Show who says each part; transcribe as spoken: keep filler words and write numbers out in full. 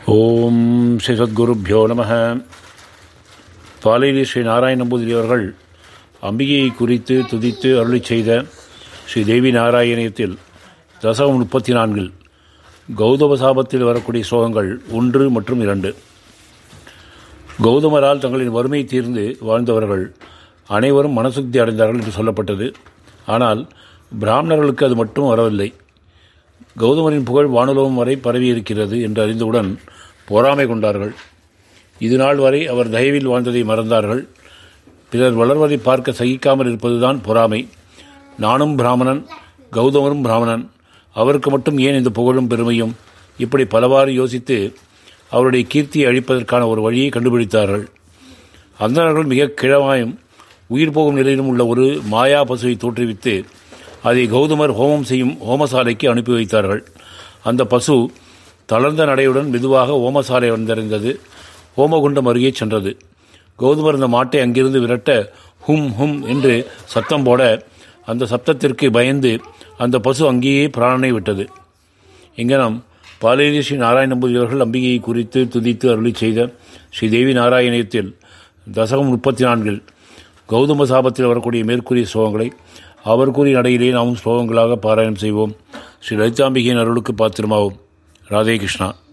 Speaker 1: ஓம் ஸ்ரீ சத்குருப்யோ நம. பாலையிலே ஸ்ரீ நாராயண நம்பூதிரி அவர்கள் அம்பிகையை குறித்து துதித்து அருளி செய்த ஸ்ரீ தேவி நாராயணியத்தில் தசகம் முப்பத்தி நான்கில் கௌதம சாபத்தில் வரக்கூடிய ஸ்லோகங்கள் ஒன்று மற்றும் இரண்டு. கௌதமரால் தங்களின் வறுமை தீர்ந்து வாழ்ந்தவர்கள் அனைவரும் மனசுக்தி அடைந்தார்கள் என்று சொல்லப்பட்டது. ஆனால் பிராமணர்களுக்கு அது மட்டும் வரவில்லை. கௌதமரின் புகழ் வானுலகம் வரை பரவியிருக்கிறது என்று அறிந்தவுடன் பொறாமை கொண்டார்கள். இது நாள் வரை அவர் தயவில் வாழ்ந்ததை மறந்தார்கள். பிறர் வளர்வதை பார்க்க சகிக்காமல் இருப்பதுதான் பொறாமை. நானும் பிராமணன், கௌதமரும் பிராமணன், அவருக்கு மட்டும் ஏன் இந்த புகழும் பெருமையும்? இப்படி பலவாறு யோசித்து அவருடைய கீர்த்தியை அழிப்பதற்கான ஒரு வழியை கண்டுபிடித்தார்கள். அந்தணர்கள் மிக கிழமாயும் உயிர் போகும் நிலையிலும் உள்ள ஒரு மாயா பசுவை தோற்றுவித்து அதை கௌதமர் ஹோமம் செய்யும் ஹோமசாலைக்கு அனுப்பி வைத்தார்கள். அந்த பசு தளர்ந்த நடையுடன் மெதுவாக ஹோமசாலை வந்தடைந்தது. ஹோமகுண்டம் அருகே சென்றது. கௌதமர் அந்த மாட்டை அங்கிருந்து விரட்ட ஹும் ஹும் என்று சத்தம் போட அந்த சப்தத்திற்கு பயந்து அந்த பசு அங்கேயே பிராணனை விட்டது. இங்கனம் பாலேரி ஸ்ரீ நாராயண நம்பூதிரி அவர்கள் அம்பிகையை குறித்து துதித்து அருளி செய்த ஸ்ரீ தேவி நாராயணியத்தில் தசகம் முப்பத்தி நான்கில் கௌதம சாபத்தில் வரக்கூடிய மேற்கூறிய ஸ்லோகங்களை அவர் கூறிய நடையிலே நாமும் ஸ்லோகங்களாக பாராயணம் செய்வோம். ஸ்ரீ லலிதாம்பிகையின் அருளுக்கு பாத்திரமாவோம். ராதே கிருஷ்ணா.